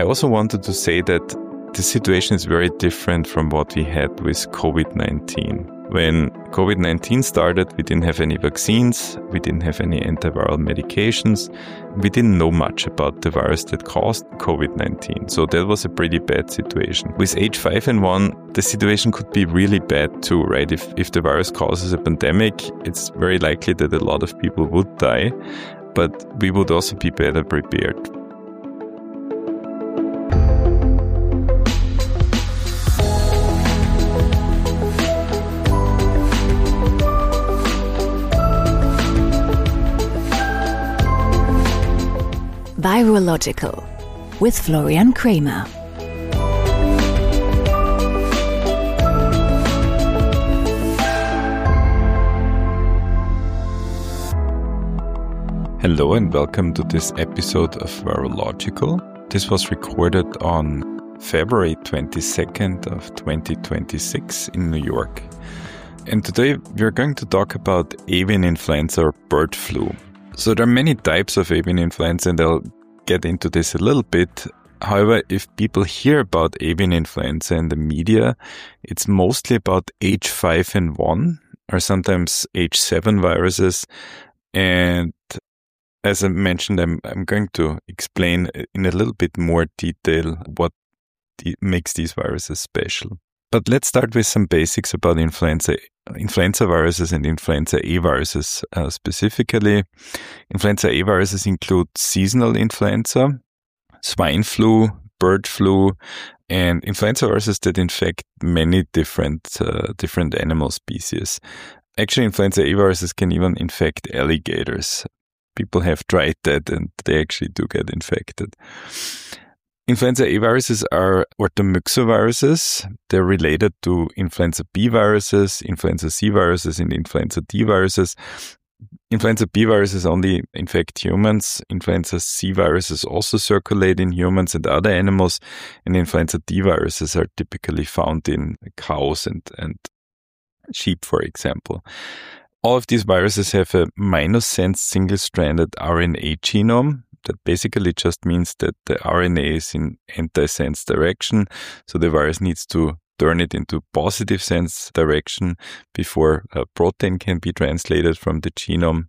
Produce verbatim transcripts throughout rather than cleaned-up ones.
also wanted to say that the situation is very different from what we had with COVID nineteen. When COVID nineteen started, we didn't have any vaccines, we didn't have any antiviral medications, we didn't know much about the virus that caused COVID nineteen. So that was a pretty bad situation. With H five N one, the situation could be really bad too, right? If, if the virus causes a pandemic, it's very likely that a lot of people would die, but we would also be better prepared. Virological with Florian Kramer. Hello and welcome to this episode of Virological. This was recorded on February twenty-second of twenty twenty-six in New York. And today we're going to talk about avian influenza or bird flu. So there are many types of avian influenza and I'll get into this a little bit. However, if people hear about avian influenza in the media, it's mostly about H five N one or sometimes H seven viruses. And as I mentioned, I'm, I'm going to explain in a little bit more detail what the, makes these viruses special. But let's start with some basics about influenza, influenza viruses and influenza A viruses uh, specifically. Influenza A viruses include seasonal influenza, swine flu, bird flu, and influenza viruses that infect many different uh, different animal species. Actually, influenza A viruses can even infect alligators. People have tried that and they actually do get infected. Influenza A viruses are orthomyxoviruses. They're related to influenza B viruses, influenza C viruses, and influenza D viruses. Influenza B viruses only infect humans. Influenza C viruses also circulate in humans and other animals. And influenza D viruses are typically found in cows and, and sheep, for example. All of these viruses have a minus-sense single-stranded R N A genome. That basically just means that the R N A is in anti-sense direction, so the virus needs to turn it into positive sense direction before a protein can be translated from the genome.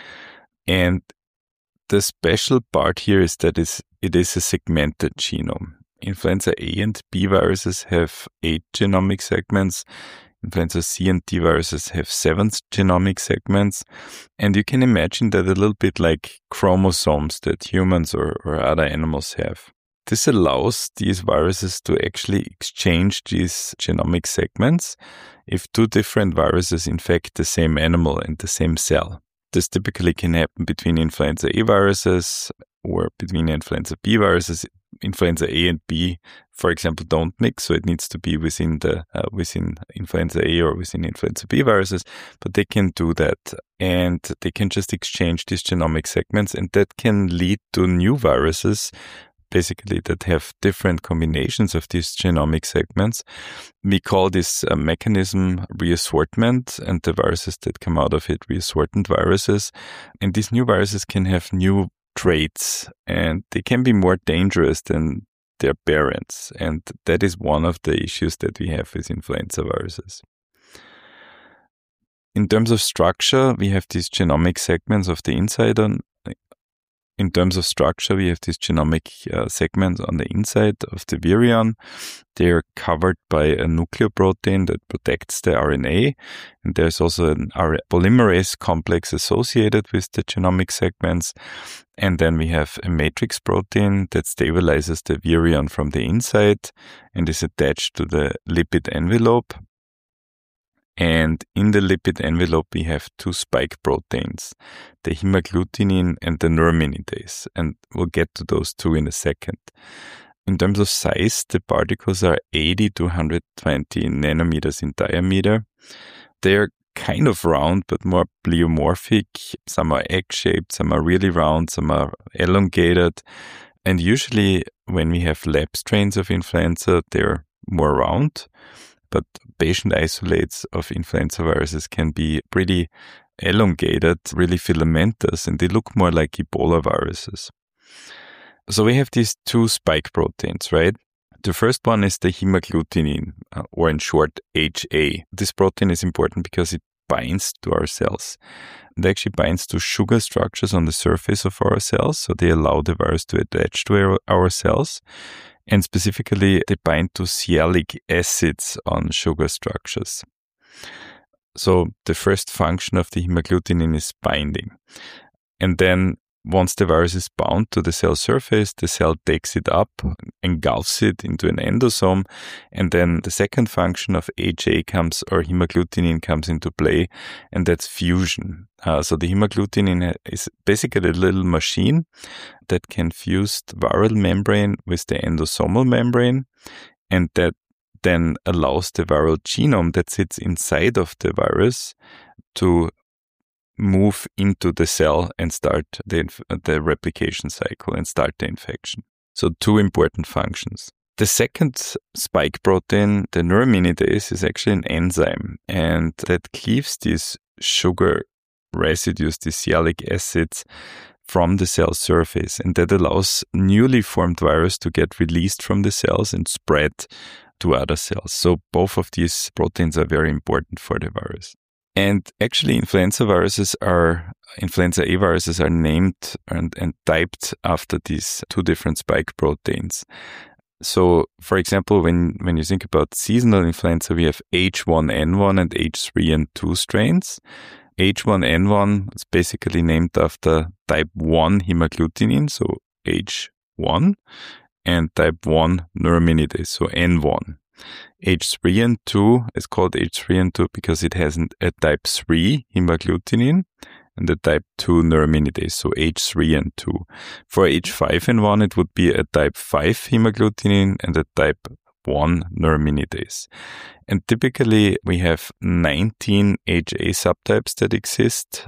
And the special part here is that it's, it is a segmented genome. Influenza A and B viruses have eight genomic segments. Influenza C and D viruses have seven genomic segments, and you can imagine that a little bit like chromosomes that humans or, or other animals have. This allows these viruses to actually exchange these genomic segments if two different viruses infect the same animal and the same cell. This typically can happen between influenza A viruses or between influenza B viruses. Influenza A and B, for example, don't mix, so it needs to be within the uh, within influenza A or within influenza B viruses, but they can do that, and they can just exchange these genomic segments, and that can lead to new viruses, basically that have different combinations of these genomic segments. We call this uh, mechanism reassortment, and the viruses that come out of it reassortant viruses, and these new viruses can have new traits, and they can be more dangerous than their parents. And that is one of the issues that we have with influenza viruses. In terms of structure, we have these genomic segments of the inside on In terms of structure, we have these genomic uh, segments on the inside of the virion. They are covered by a nucleoprotein that protects the R N A. And there's also an R- polymerase complex associated with the genomic segments. And then we have a matrix protein that stabilizes the virion from the inside and is attached to the lipid envelope. And in the lipid envelope, we have two spike proteins, the hemagglutinin and the neuraminidase. And we'll get to those two in a second. In terms of size, the particles are eighty to one hundred twenty nanometers in diameter. They're kind of round, but more pleomorphic. Some are egg-shaped, some are really round, some are elongated. And usually when we have lab strains of influenza, they're more round. But patient isolates of influenza viruses can be pretty elongated, really filamentous, and they look more like Ebola viruses. So we have these two spike proteins, right? The first one is the hemagglutinin, uh, or in short, H A. This protein is important because it binds to our cells. It actually binds to sugar structures on the surface of our cells, so they allow the virus to attach to our, our cells. And specifically, they bind to sialic acids on sugar structures. So the first function of the hemagglutinin is binding. And then once the virus is bound to the cell surface, the cell takes it up, engulfs it into an endosome, and then the second function of H A comes, or hemagglutinin comes into play, and that's fusion. Uh, so the hemagglutinin is basically a little machine that can fuse the viral membrane with the endosomal membrane, and that then allows the viral genome that sits inside of the virus to move into the cell and start the, the replication cycle and start the infection. So two important functions. The second spike protein, the neuraminidase, is actually an enzyme, and that cleaves these sugar residues, these sialic acids, from the cell surface, and that allows newly formed virus to get released from the cells and spread to other cells. So both of these proteins are very important for the virus. And actually, influenza viruses are, influenza A viruses are named and, and typed after these two different spike proteins. So, for example, when, when you think about seasonal influenza, we have H one N one and H three N two strains. H one N one is basically named after type one hemagglutinin, so H one, and type one neuraminidase, so N one. H three N two is called H three N two because it has a type three hemagglutinin and a type two neuraminidase, so H three N two. For H five N one, it would be a type five hemagglutinin and a type one neuraminidase. And typically, we have nineteen H A subtypes that exist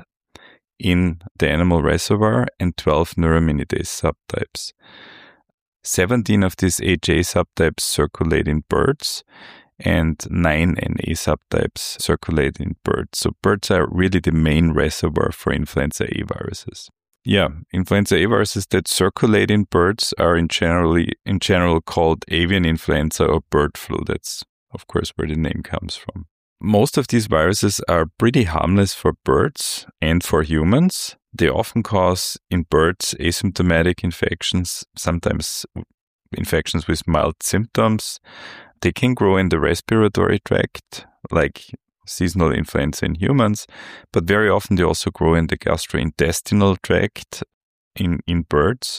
in the animal reservoir and twelve neuraminidase subtypes. seventeen of these H A subtypes circulate in birds, and nine N A subtypes circulate in birds. So birds are really the main reservoir for influenza A viruses. Yeah, influenza A viruses that circulate in birds are in generally in general called avian influenza or bird flu. That's, of course, where the name comes from. Most of these viruses are pretty harmless for birds and for humans. They often cause in birds asymptomatic infections, sometimes infections with mild symptoms. They can grow in the respiratory tract, like seasonal influenza in humans, but very often they also grow in the gastrointestinal tract in, in birds.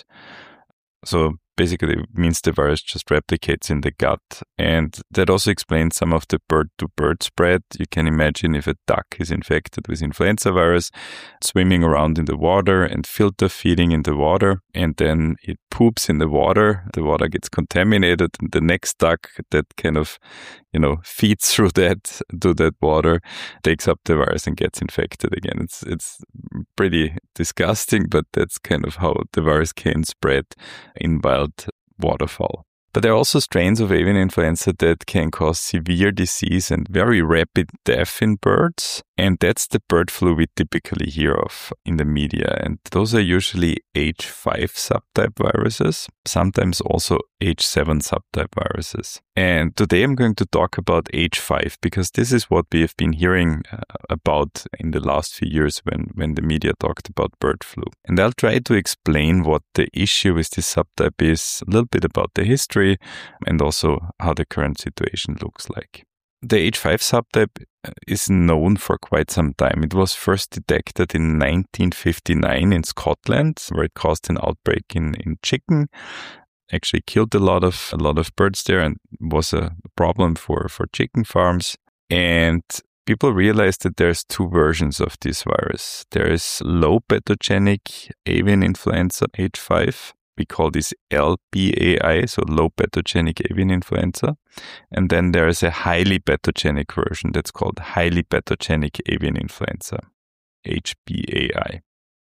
So basically it means the virus just replicates in the gut. And that also explains some of the bird-to-bird spread. You can imagine if a duck is infected with influenza virus, swimming around in the water and filter feeding in the water, and then it poops in the water, the water gets contaminated, and the next duck that kind of, you know, feeds through that, to that water, takes up the virus and gets infected again. It's, it's pretty disgusting, but that's kind of how the virus can spread in wild waterfowl. But there are also strains of avian influenza that can cause severe disease and very rapid death in birds. And that's the bird flu we typically hear of in the media. And those are usually H five subtype viruses, sometimes also H seven subtype viruses. And today I'm going to talk about H five because this is what we have been hearing uh, about in the last few years when, when the media talked about bird flu. And I'll try to explain what the issue with this subtype is, a little bit about the history, and also how the current situation looks like. The H five subtype is known for quite some time. It was first detected in nineteen fifty-nine in Scotland, where it caused an outbreak in, in chicken. Actually killed a lot of a lot of birds there and was a problem for, for chicken farms. And people realized that there's two versions of this virus. There is low pathogenic avian influenza H five. We call this L P A I, so low pathogenic avian influenza. And then there is a highly pathogenic version that's called highly pathogenic avian influenza, H P A I.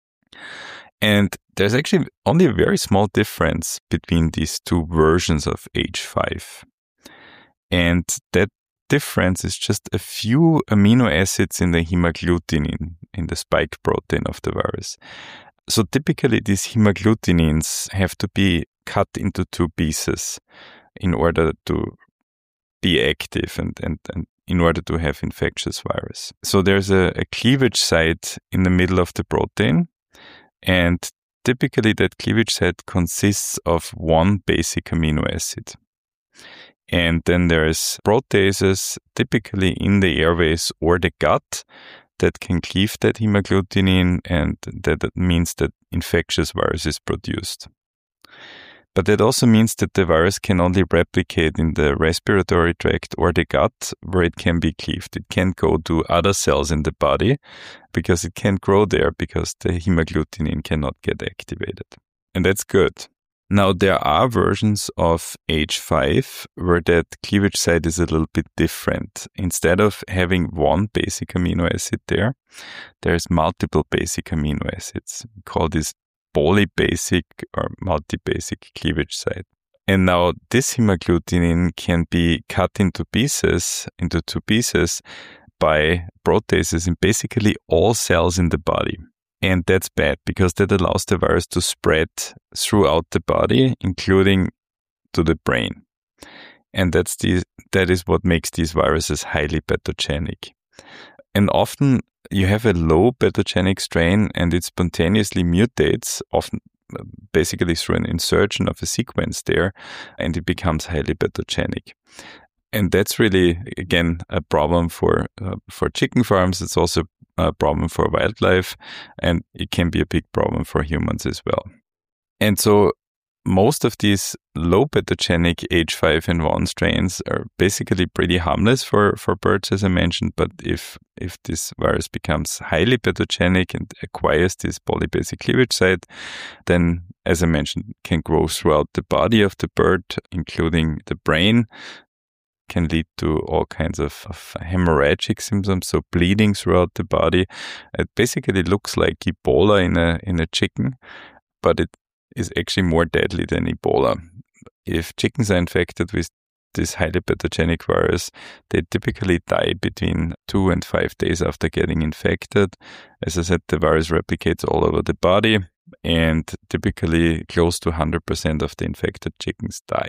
And there's actually only a very small difference between these two versions of H five. And that difference is just a few amino acids in the hemagglutinin, in the spike protein of the virus. So typically these hemagglutinins have to be cut into two pieces in order to be active and, and, and in order to have infectious virus. So there's a, a cleavage site in the middle of the protein, and typically that cleavage site consists of one basic amino acid. And then there's proteases, typically in the airways or the gut, that can cleave that hemagglutinin, and that, that means that infectious virus is produced. But that also means that the virus can only replicate in the respiratory tract or the gut, where it can be cleaved. It can't go to other cells in the body because it can't grow there because the hemagglutinin cannot get activated. And that's good. Now, there are versions of H five where that cleavage site is a little bit different. Instead of having one basic amino acid there, there's multiple basic amino acids. We call this polybasic or multibasic cleavage site. And now this hemagglutinin can be cut into pieces, into two pieces by proteases in basically all cells in the body. And that's bad because that allows the virus to spread throughout the body, including to the brain. And that's the, that is what makes these viruses highly pathogenic. And often you have a low pathogenic strain and it spontaneously mutates, often basically through an insertion of a sequence there, and it becomes highly pathogenic. And that's really, again, a problem for uh, for chicken farms. It's also a problem for wildlife, and it can be a big problem for humans as well. And so most of these low pathogenic H five N one strains are basically pretty harmless for, for birds, as I mentioned. But if if this virus becomes highly pathogenic and acquires this polybasic cleavage site, then, as I mentioned, can grow throughout the body of the bird, including the brain, can lead to all kinds of, of hemorrhagic symptoms, so bleeding throughout the body. It basically looks like Ebola in a in a chicken, but it is actually more deadly than Ebola. If chickens are infected with this highly pathogenic virus, they typically die between two and five days after getting infected. As I said, the virus replicates all over the body, and typically close to one hundred percent of the infected chickens die.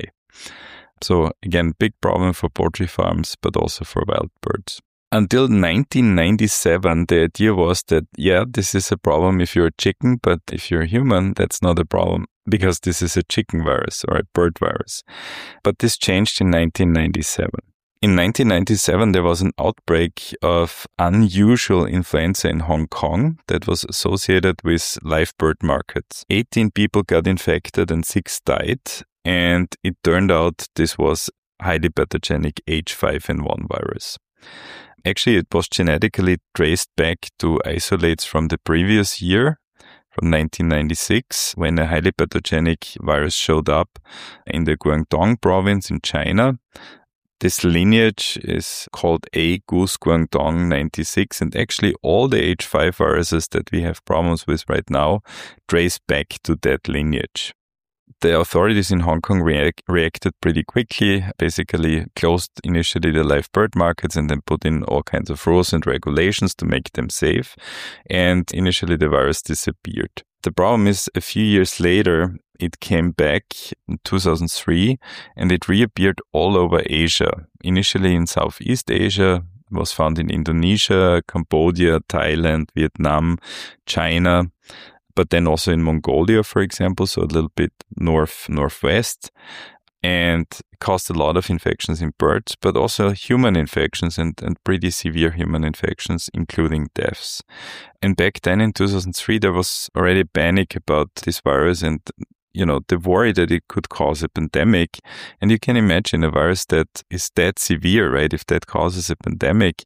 So again, big problem for poultry farms, but also for wild birds. Until nineteen ninety-seven, the idea was that, yeah, this is a problem if you're a chicken, but if you're a human, that's not a problem because this is a chicken virus or a bird virus. But this changed in nineteen ninety-seven. In nineteen ninety-seven, there was an outbreak of unusual influenza in Hong Kong that was associated with live bird markets. eighteen people got infected and six died. And it turned out this was highly pathogenic H five N one virus. Actually, it was genetically traced back to isolates from the previous year, from nineteen ninety-six, when a highly pathogenic virus showed up in the Guangdong province in China. This lineage is called A. Goose Guangdong ninety-six, and actually all the H five viruses that we have problems with right now trace back to that lineage. The authorities in Hong Kong react, reacted pretty quickly, basically closed initially the live bird markets and then put in all kinds of rules and regulations to make them safe. And initially the virus disappeared. The problem is a few years later, it came back in two thousand three and it reappeared all over Asia. Initially in Southeast Asia, it was found in Indonesia, Cambodia, Thailand, Vietnam, China, but then also in Mongolia, for example, so a little bit north, northwest, and caused a lot of infections in birds, but also human infections and, and pretty severe human infections, including deaths. And back then in two thousand three, there was already panic about this virus and, you know, the worry that it could cause a pandemic. And you can imagine a virus that is that severe, right? If that causes a pandemic,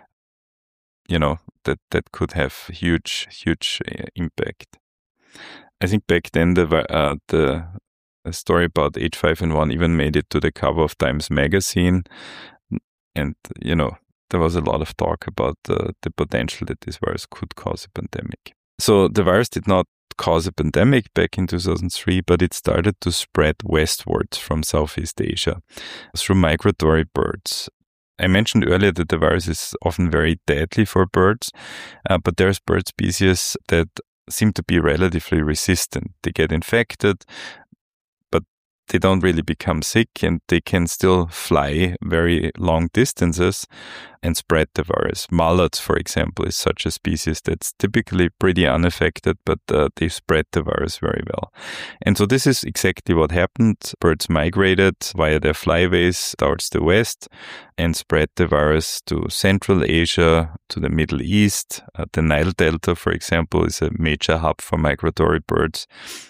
you know, that, that could have huge, huge uh, impact. I think back then the uh, the story about H five N one even made it to the cover of Times Magazine, and you know there was a lot of talk about uh, the potential that this virus could cause a pandemic. So the virus did not cause a pandemic back in two thousand three, but it started to spread westwards from Southeast Asia through migratory birds. I mentioned earlier that the virus is often very deadly for birds, uh, but there's bird species that seem to be relatively resistant. They get infected, but they don't really become sick, and they can still fly very long distances and spread the virus. Mallards, for example, is such a species that's typically pretty unaffected, but uh, they spread the virus very well. And so this is exactly what happened. Birds migrated via their flyways towards the west and spread the virus to Central Asia, to the Middle East. Uh, the Nile Delta, for example, is a major hub for migratory birds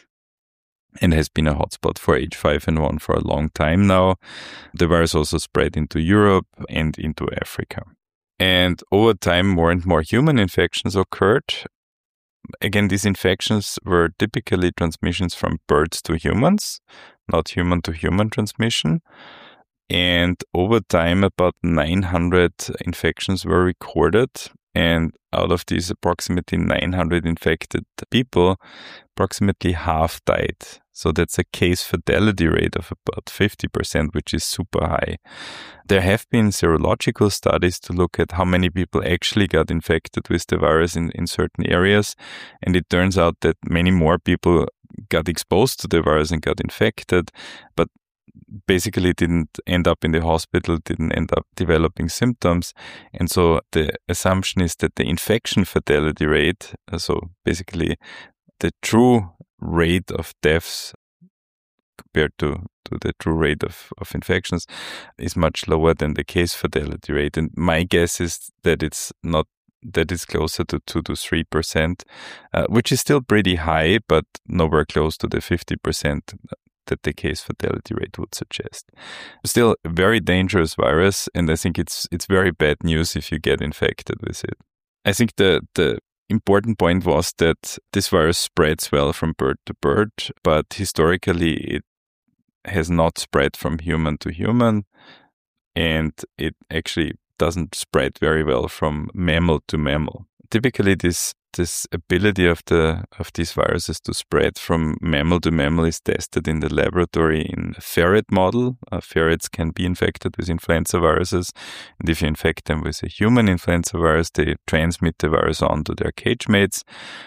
and has been a hotspot for H five N one for a long time now. The virus also spread into Europe and into Africa. And over time, more and more human infections occurred. Again, these infections were typically transmissions from birds to humans, not human-to-human transmission. And over time, about nine hundred infections were recorded. And out of these approximately nine hundred infected people, approximately half died. So that's a case fatality rate of about fifty percent, which is super high. There have been serological studies to look at how many people actually got infected with the virus in, in certain areas. And it turns out that many more people got exposed to the virus and got infected, but basically didn't end up in the hospital, didn't end up developing symptoms. And so the assumption is that the infection fatality rate, so basically the true rate of deaths compared to, to the true rate of, of infections, is much lower than the case fatality rate. And my guess is that it's not that is closer to two to three percent, uh, which is still pretty high, but nowhere close to the fifty percent that the case fatality rate would suggest. Still a very dangerous virus, and I think it's it's very bad news if you get infected with it. I think the the important point was that this virus spreads well from bird to bird, but historically it has not spread from human to human, and it actually doesn't spread very well from mammal to mammal. Typically, this this ability of the of these viruses to spread from mammal to mammal is tested in the laboratory in a ferret model. Uh, ferrets can be infected with influenza viruses, and if you infect them with a human influenza virus, they transmit the virus on to their cage mates,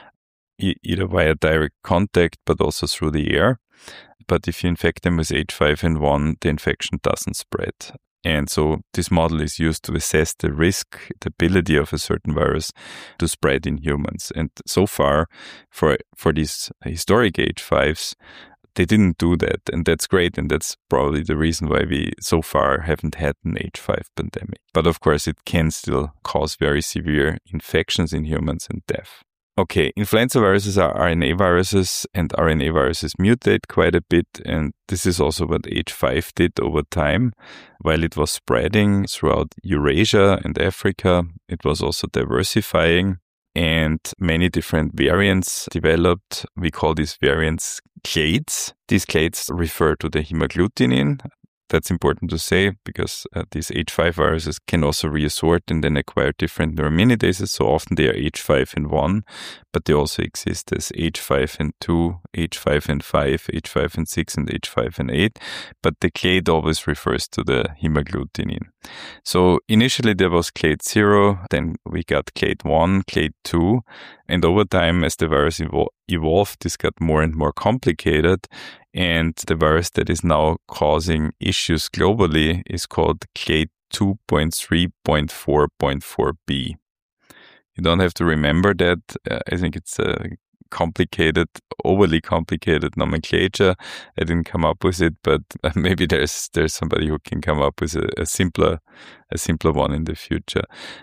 e- either via direct contact, but also through the air. But if you infect them with H five N one, the infection doesn't spread. And so this model is used to assess the risk, the ability of a certain virus to spread in humans. And so far, for for these historic H fives, they didn't do that. And that's great. And that's probably the reason why we so far haven't had an H five pandemic. But of course, it can still cause very severe infections in humans and death. Okay, influenza viruses are R N A viruses, and R N A viruses mutate quite a bit, and this is also what H five did over time. While it was spreading throughout Eurasia and Africa, it was also diversifying, and many different variants developed. We call these variants clades. These clades refer to the hemagglutinin. That's important to say because uh, these H five viruses can also reassort and then acquire different neuraminidase. So often they are H five N one, but they also exist as H five N two, H five N five, H five N six, and H five N eight. But the clade always refers to the hemagglutinin. So initially there was clade zero, then we got clade one, clade two, and over time as the virus evol- evolved, this got more and more complicated. And the virus that is now causing issues globally is called clade two point three point four point four b. You don't have to remember that. Uh, I think it's a complicated, overly complicated nomenclature. I didn't come up with it, but maybe there's there's somebody who can come up with a, a simpler a simpler one in the future.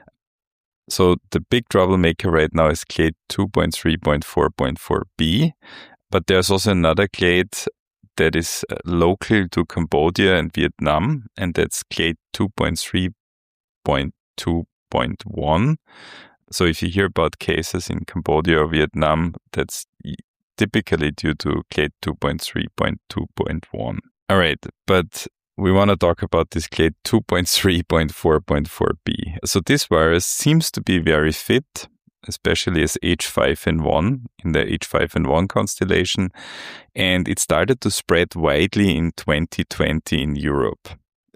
So the big troublemaker right now is clade two point three point four point four b, but there's also another clade that is local to Cambodia and Vietnam, and that's clade two point three point two point one. So if you hear about cases in Cambodia or Vietnam, that's typically due to clade two point three point two point one. All right, but we want to talk about this clade two point three point four point four b. So this virus seems to be very fit, especially as H five N one in the H five N one constellation. And it started to spread widely in twenty twenty in Europe.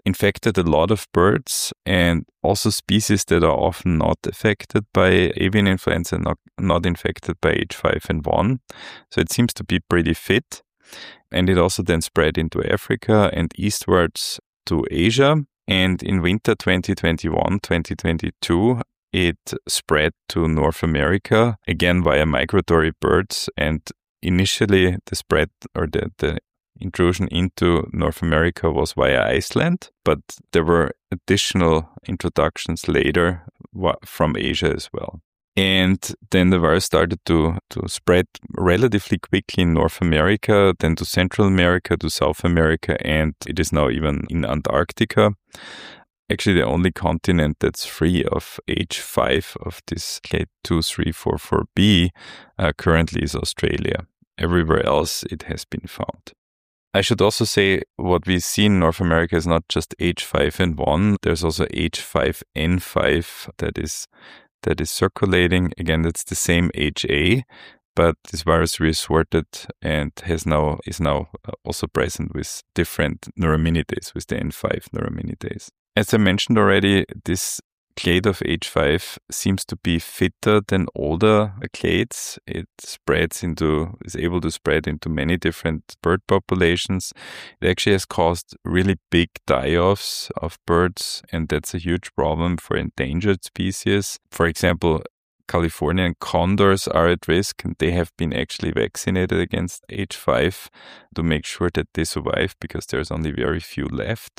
infected a lot of birds and also species that are often not affected by avian influenza, not, not infected by H five N one. So it seems to be pretty fit. And it also then spread into Africa and eastwards to Asia. And in winter twenty twenty-one, twenty twenty-two, it spread to North America, again via migratory birds. And initially the spread or the, the intrusion into North America was via Iceland, but there were additional introductions later from Asia as well. And then the virus started to, to spread relatively quickly in North America, then to Central America, to South America, and it is now even in Antarctica. Actually, the only continent that's free of H five of this clade two three four four b uh, currently is Australia. Everywhere else it has been found. I should also say what we see in North America is not just H five N one, there's also H five N five that is that is circulating. Again, that's the same H A, but this virus reassorted and has now is now also present with different neuraminidase, with the N five neuraminidase. As I mentioned already, this clade of H five seems to be fitter than older clades. It spreads into, is able to spread into many different bird populations. It actually has caused really big die-offs of birds, and that's a huge problem for endangered species. For example, Californian condors are at risk, and they have been actually vaccinated against H five to make sure that they survive, because there's only very few left.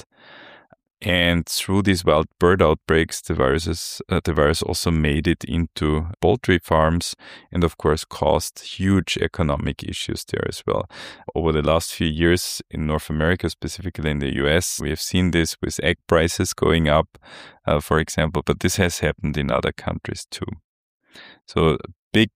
And through these wild bird outbreaks, the viruses, uh, the virus also made it into poultry farms and, of course, caused huge economic issues there as well. Over the last few years in North America, specifically in the U S, we have seen this with egg prices going up, uh, for example, but this has happened in other countries too. So big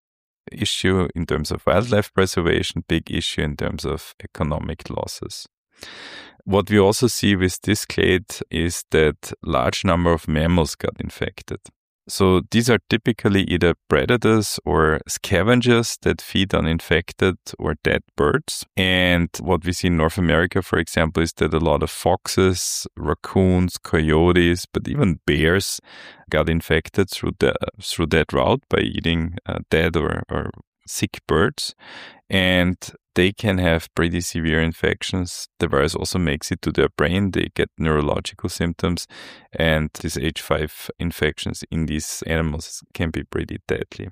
issue in terms of wildlife preservation, big issue in terms of economic losses. What we also see with this clade is that large number of mammals got infected. So these are typically either predators or scavengers that feed on infected or dead birds. And what we see in North America, for example, is that a lot of foxes, raccoons, coyotes, but even bears got infected through the through that route by eating uh, dead or, or sick birds. And they can have pretty severe infections. The virus also makes it to their brain. They get neurological symptoms, and these H five infections in these animals can be pretty deadly.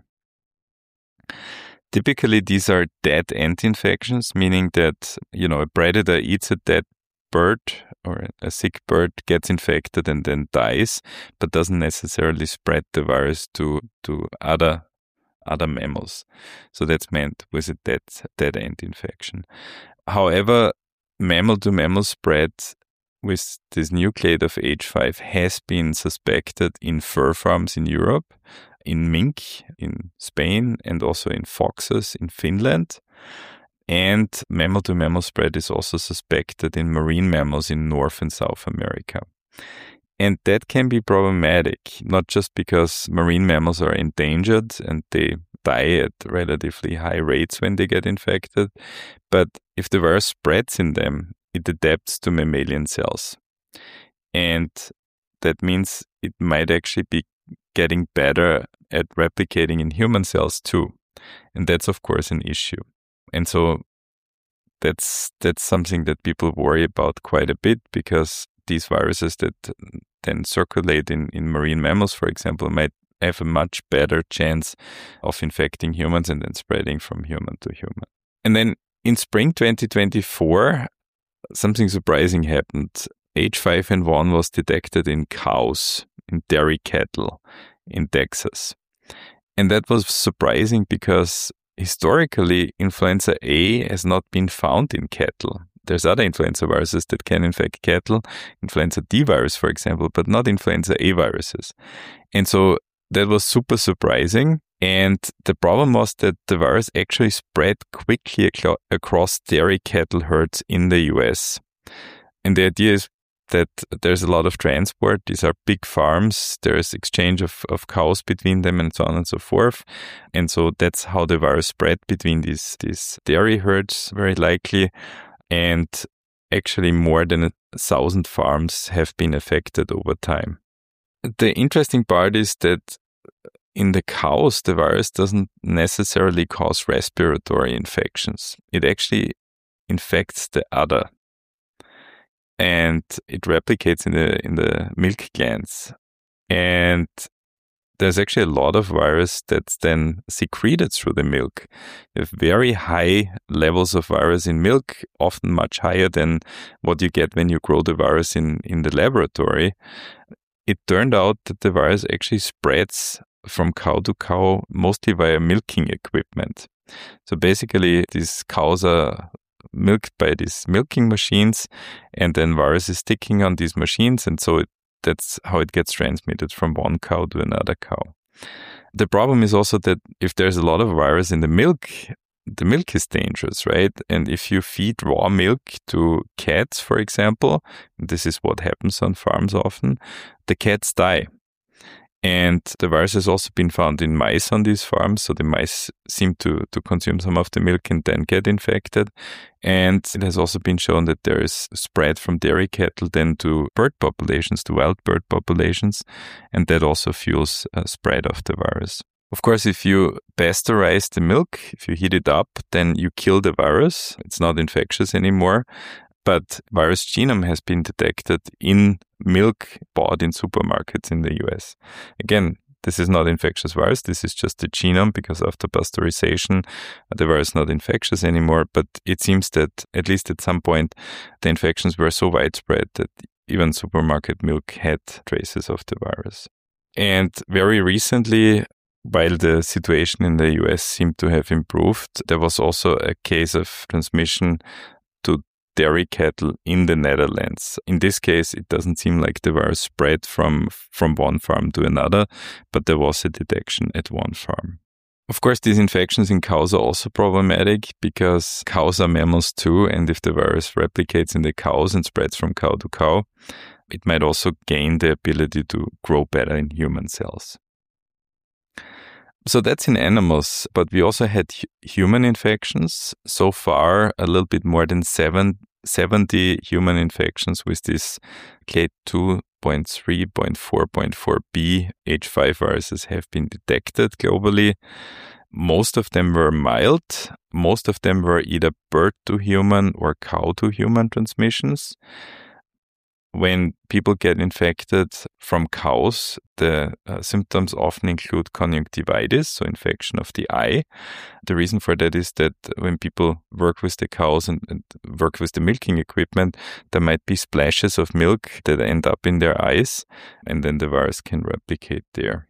Typically, these are dead-end infections, meaning that, you know, a predator eats a dead bird or a sick bird, gets infected and then dies, but doesn't necessarily spread the virus to, to other other mammals. So that's meant with a dead, dead end infection. However, mammal-to-mammal spread with this new clade of H five has been suspected in fur farms in Europe, in mink in Spain, and also in foxes in Finland. And mammal-to-mammal spread is also suspected in marine mammals in North and South America. And that can be problematic, not just because marine mammals are endangered and they die at relatively high rates when they get infected, but if the virus spreads in them, it adapts to mammalian cells. And that means it might actually be getting better at replicating in human cells too. And that's, of course, an issue. And so that's that's something that people worry about quite a bit, because these viruses that then circulate in, in marine mammals, for example, might have a much better chance of infecting humans and then spreading from human to human. And then in spring twenty twenty-four, something surprising happened. H five N one was detected in cows, in dairy cattle in Texas. And that was surprising because historically, influenza A has not been found in cattle. There's other influenza viruses that can infect cattle, influenza D virus, for example, but not influenza A viruses. And so that was super surprising. And the problem was that the virus actually spread quickly ac- across dairy cattle herds in the U S. And the idea is that there's a lot of transport. These are big farms. There's exchange of, of cows between them and so on and so forth. And so that's how the virus spread between these, these dairy herds, very likely. And actually more than a thousand farms have been affected over time. The interesting part is that in the cows, the virus doesn't necessarily cause respiratory infections. It actually infects the udder, and it replicates in the in the milk glands. And there's actually a lot of virus that's then secreted through the milk. You have very high levels of virus in milk, often much higher than what you get when you grow the virus in, in the laboratory. It turned out that the virus actually spreads from cow to cow, mostly via milking equipment. So basically, these cows are milked by these milking machines, and then virus is sticking on these machines, and so it that's how it gets transmitted from one cow to another cow. The problem is also that if there's a lot of virus in the milk, the milk is dangerous, right? And if you feed raw milk to cats, for example, this is what happens on farms often, the cats die. And the virus has also been found in mice on these farms. So the mice seem to, to consume some of the milk and then get infected. And it has also been shown that there is spread from dairy cattle then to bird populations, to wild bird populations. And that also fuels a spread of the virus. Of course, if you pasteurize the milk, if you heat it up, then you kill the virus. It's not infectious anymore. But virus genome has been detected in milk bought in supermarkets in the U S. Again, this is not infectious virus. This is just the genome, because after pasteurization, the virus is not infectious anymore. But it seems that at least at some point, the infections were so widespread that even supermarket milk had traces of the virus. And very recently, while the situation in the U S seemed to have improved, there was also a case of transmission to dairy cattle in the Netherlands. In this case, it doesn't seem like the virus spread from, from one farm to another, but there was a detection at one farm. Of course, these infections in cows are also problematic because cows are mammals too, and if the virus replicates in the cows and spreads from cow to cow, it might also gain the ability to grow better in human cells. So that's in animals, but we also had hu- human infections. So far, a little bit more than seven, seventy human infections with this clade two point three point four point four b H five viruses have been detected globally. Most of them were mild. Most of them were either bird to human or cow to human transmissions. When people get infected from cows, the uh, symptoms often include conjunctivitis, so infection of the eye. The reason for that is that when people work with the cows and, and work with the milking equipment, there might be splashes of milk that end up in their eyes, and then the virus can replicate there.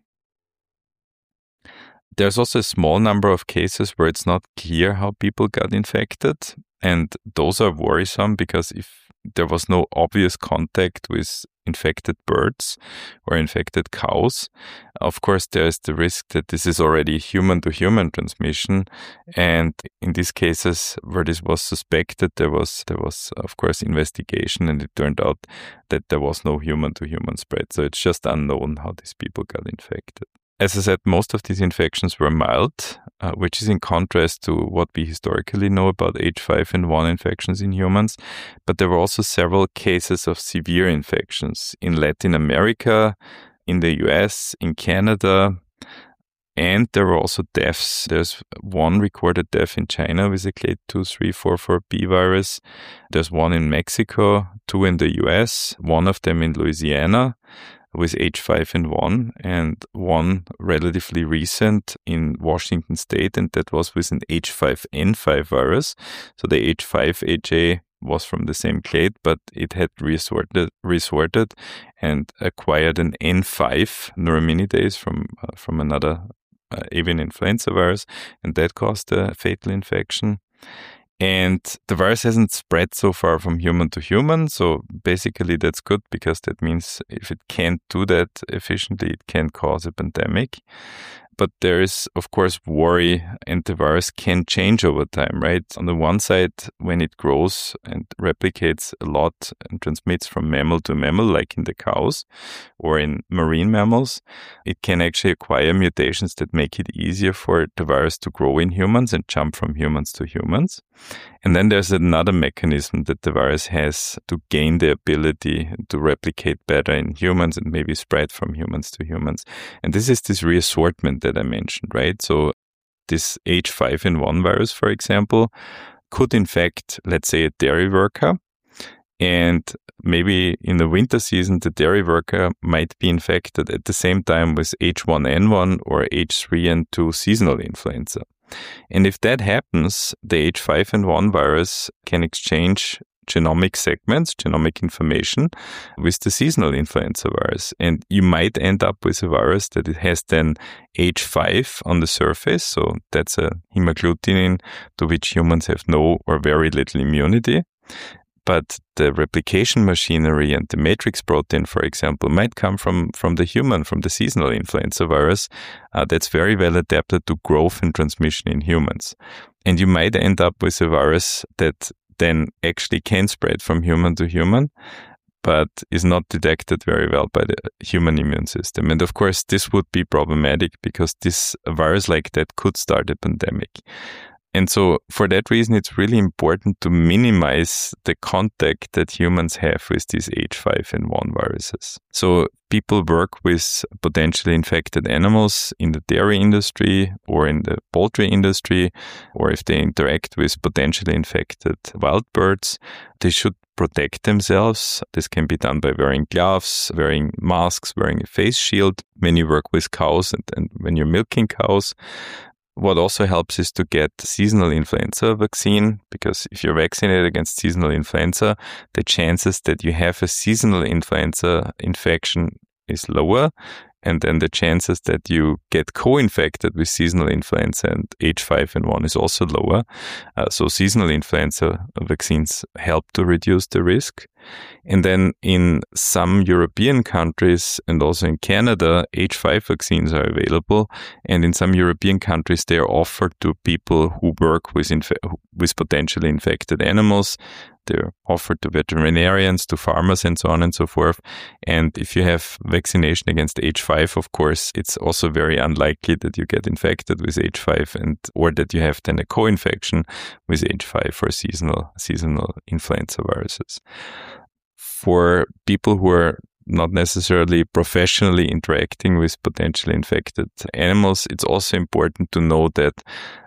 There's also a small number of cases where it's not clear how people got infected, and those are worrisome because if there was no obvious contact with infected birds or infected cows, of course, there's the risk that this is already human-to-human transmission. And in these cases where this was suspected, there was, there was, of course, investigation, and it turned out that there was no human-to-human spread. So it's just unknown how these people got infected. As I said, most of these infections were mild, uh, which is in contrast to what we historically know about H five N one infections in humans. But there were also several cases of severe infections in Latin America, in the U S, in Canada, and there were also deaths. There's one recorded death in China with a clade two three four four b virus. There's one in Mexico, two in the U S, one of them in Louisiana with H five N one, and one relatively recent in Washington State, and that was with an H five N five virus. So the H five H A was from the same clade, but it had resorted, resorted and acquired an N five neuraminidase from, uh, from another uh, avian influenza virus, and that caused a fatal infection. And the virus hasn't spread so far from human to human, so basically that's good because that means if it can't do that efficiently, it can cause a pandemic. But there is, of course, worry, and the virus can change over time, right? On the one side, when it grows and replicates a lot and transmits from mammal to mammal, like in the cows or in marine mammals, it can actually acquire mutations that make it easier for the virus to grow in humans and jump from humans to humans. And then there's another mechanism that the virus has to gain the ability to replicate better in humans and maybe spread from humans to humans. And this is this reassortment that I mentioned, right? So this H five N one virus, for example, could infect, let's say, a dairy worker. And maybe in the winter season, the dairy worker might be infected at the same time with H one N one or H three N two seasonal influenza. And if that happens, the H five N one virus can exchange genomic segments, genomic information with the seasonal influenza virus. And you might end up with a virus that it has then H five on the surface. So that's a hemagglutinin to which humans have no or very little immunity. But the replication machinery and the matrix protein, for example, might come from, from the human, from the seasonal influenza virus uh, that's very well adapted to growth and transmission in humans. And you might end up with a virus that then actually can spread from human to human, but is not detected very well by the human immune system. And of course, this would be problematic because this a virus like that could start a pandemic. And so for that reason, it's really important to minimize the contact that humans have with these H five N one viruses. So people work with potentially infected animals in the dairy industry or in the poultry industry, or if they interact with potentially infected wild birds, they should protect themselves. This can be done by wearing gloves, wearing masks, wearing a face shield when you work with cows and, and when you're milking cows. What also helps is to get seasonal influenza vaccine, because if you're vaccinated against seasonal influenza, the chances that you have a seasonal influenza infection is lower. And then the chances that you get co-infected with seasonal influenza and H five N one is also lower. Uh, so seasonal influenza vaccines help to reduce the risk. And then in some European countries and also in Canada, H five vaccines are available. And in some European countries, they are offered to people who work with, inf- with potentially infected animals. They're offered to veterinarians, to farmers, and so on and so forth. And if you have vaccination against H five, of course, it's also very unlikely that you get infected with H five and or that you have then a co-infection with H five or seasonal seasonal influenza viruses. For people who are not necessarily professionally interacting with potentially infected animals, it's also important to know that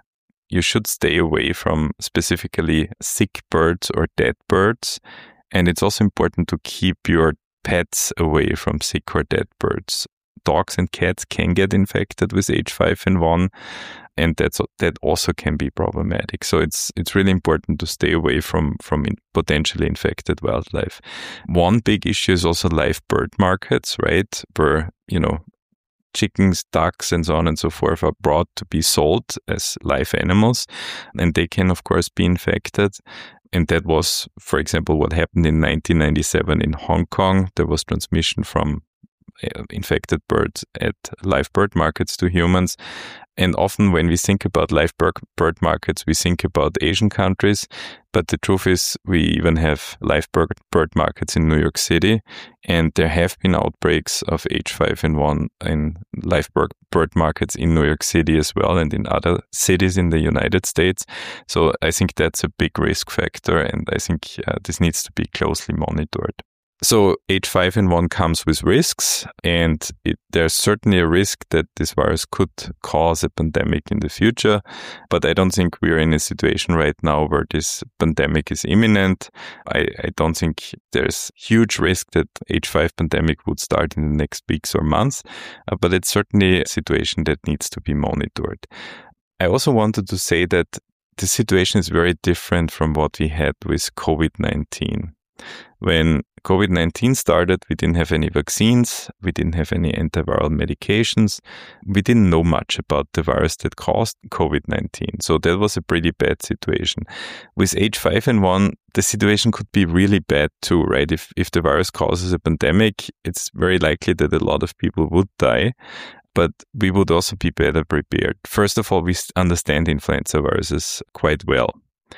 you should stay away from specifically sick birds or dead birds. And it's also important to keep your pets away from sick or dead birds. Dogs and cats can get infected with H five N one, and that's that also can be problematic. So it's it's really important to stay away from, from in potentially infected wildlife. One big issue is also live bird markets, right? Where, you know, chickens, ducks, and so on and so forth are brought to be sold as live animals, and they can, of course, be infected. And that was, for example, what happened in nineteen ninety-seven in Hong Kong. There was transmission from infected birds at live bird markets to humans. And often when we think about live bird, bird markets, we think about Asian countries. But the truth is we even have live bird, bird markets in New York City. And there have been outbreaks of H five N one in live bird, bird markets in New York City as well and in other cities in the United States. So I think that's a big risk factor. And I think uh, this needs to be closely monitored. So H five N one comes with risks, and it, there's certainly a risk that this virus could cause a pandemic in the future. But I don't think we're in a situation right now where this pandemic is imminent. I, I don't think there's huge risk that H five pandemic would start in the next weeks or months, uh, but it's certainly a situation that needs to be monitored. I also wanted to say that the situation is very different from what we had with COVID nineteen. When COVID nineteen started, we didn't have any vaccines, we didn't have any antiviral medications, we didn't know much about the virus that caused COVID nineteen. So that was a pretty bad situation. With H five N one, the situation could be really bad too, right? If, if the virus causes a pandemic, it's very likely that a lot of people would die. But we would also be better prepared. First of all, we understand influenza viruses quite well.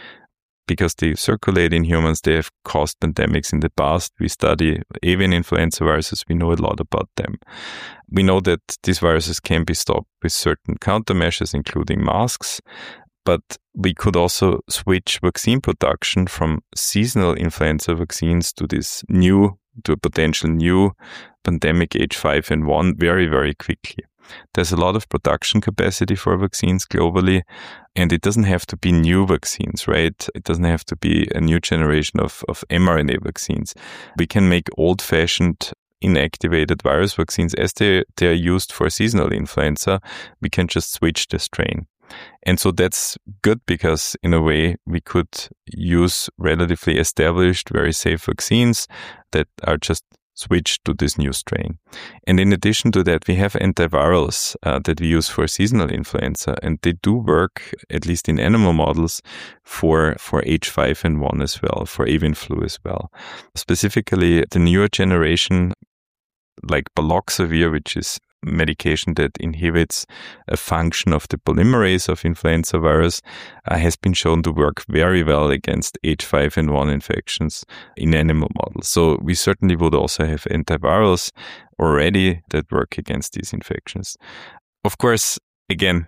Because they circulate in humans, they have caused pandemics in the past. We study avian influenza viruses. We know a lot about them. We know that these viruses can be stopped with certain countermeasures, including masks. But we could also switch vaccine production from seasonal influenza vaccines to this new, to a potential new pandemic H five N one very, very quickly. There's a lot of production capacity for vaccines globally, and it doesn't have to be new vaccines, right? It doesn't have to be a new generation of, of mRNA vaccines. We can make old-fashioned inactivated virus vaccines as they, they are used for seasonal influenza. We can just switch the strain. And so that's good because in a way we could use relatively established, very safe vaccines that are just switched to this new strain. And in addition to that, we have antivirals uh, that we use for seasonal influenza, and they do work, at least in animal models, for, for H five N one as well, for avian flu as well. Specifically, the newer generation, like baloxavir, which is medication that inhibits a function of the polymerase of influenza virus, uh, has been shown to work very well against H five N one infections in animal models. So we certainly would also have antivirals already that work against these infections. Of course, again,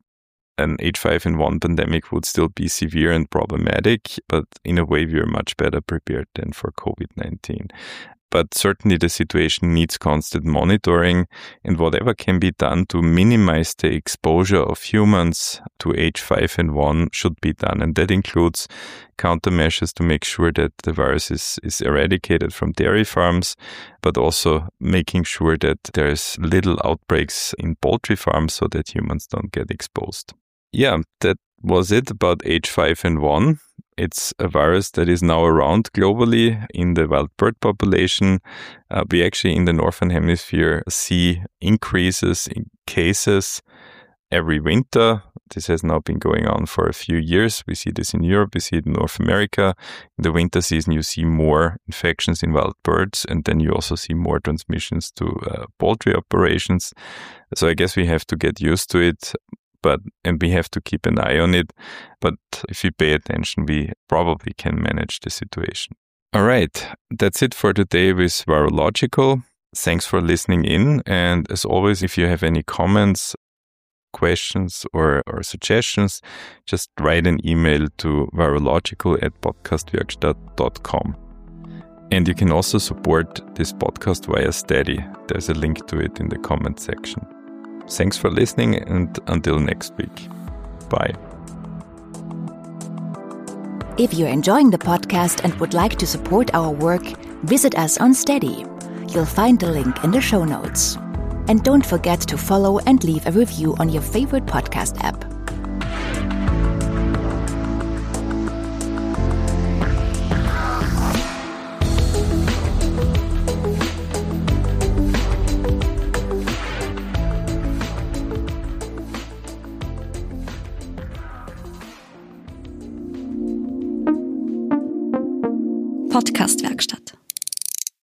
an H five N one pandemic would still be severe and problematic, but in a way we are much better prepared than for COVID nineteen. But certainly the situation needs constant monitoring, and whatever can be done to minimize the exposure of humans to H five N one should be done. And that includes countermeasures to make sure that the virus is, is eradicated from dairy farms, but also making sure that there's little outbreaks in poultry farms so that humans don't get exposed. Yeah, that was it about H five N one. It's a virus that is now around globally in the wild bird population. Uh, we actually in the Northern Hemisphere see increases in cases every winter. This has now been going on for a few years. We see this in Europe, we see it in North America. In the winter season, you see more infections in wild birds, and then you also see more transmissions to uh, poultry operations. So I guess we have to get used to it. But and we have to keep an eye on it. But if we pay attention, we probably can manage the situation. All right, that's it for today with Virological. Thanks for listening in. And as always, if you have any comments, questions, or, or suggestions, just write an email to virological at podcastwerkstatt dot com. And you can also support this podcast via Steady. There's a link to it in the comment section. Thanks for listening, and until next week. Bye. If you're enjoying the podcast and would like to support our work, visit us on Steady. You'll find the link in the show notes. And don't forget to follow and leave a review on your favorite podcast app. Podcastwerkstatt.